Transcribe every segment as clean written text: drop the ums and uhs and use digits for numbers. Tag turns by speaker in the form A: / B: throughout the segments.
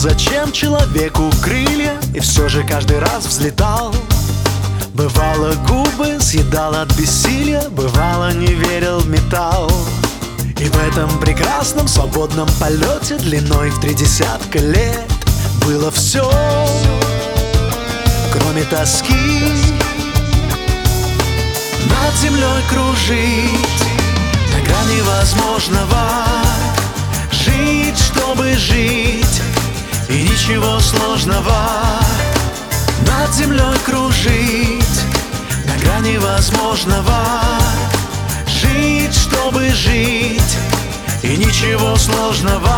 A: зачем человеку крылья, и все же каждый раз взлетал. Бывало, губы съедал от бессилия, бывало, не верил в металл. И в этом прекрасном свободном полете длиной в 30 лет было все, кроме тоски. Над землей кружить на грани возможного, жить, чтобы жить, и ничего сложного. Над землей кружить на грани возможного, жить, чтобы жить, и ничего сложного.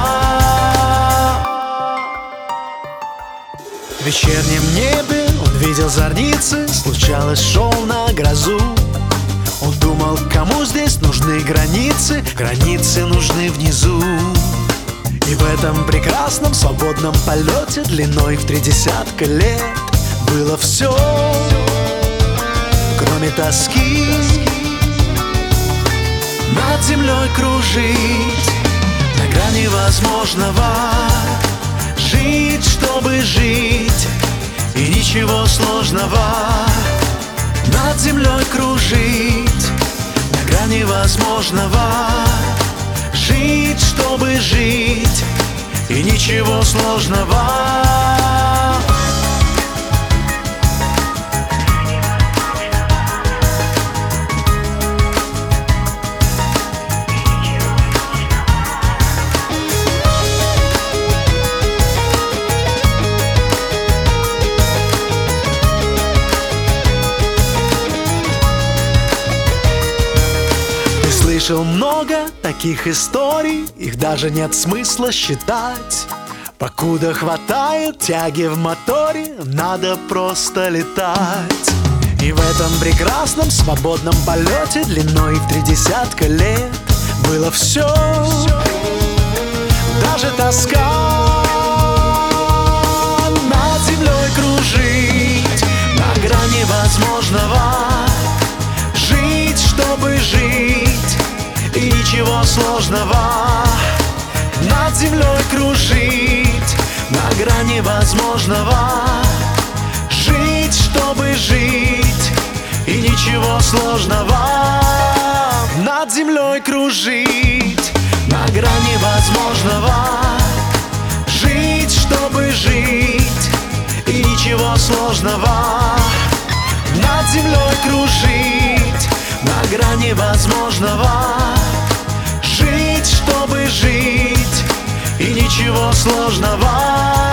A: В вечернем небе он видел зорницы, случалось, шел на грозу. Он думал, кому здесь нужны границы, границы нужны внизу. И в этом прекрасном свободном полете длиной в 30 лет было все, кроме тоски. Над землей кружить на грани возможного, жить, чтобы жить, и ничего сложного. Над землей кружить на грани возможного, жить, чтобы жить, и ничего сложного. Слышал много таких историй, их даже нет смысла считать. Покуда хватает тяги в моторе, надо просто летать. И в этом прекрасном свободном полете длиной в 30 лет было все, даже тоска. Над землей кружить на грани возможного, жить, чтобы жить, и ничего сложного. Над землей кружить на грани возможного, жить, чтобы жить, и ничего сложного. Над землей кружить на грани возможного, жить, чтобы жить, и ничего сложного. Над землей кружить на грани возможного, жить, чтобы жить, и ничего сложного.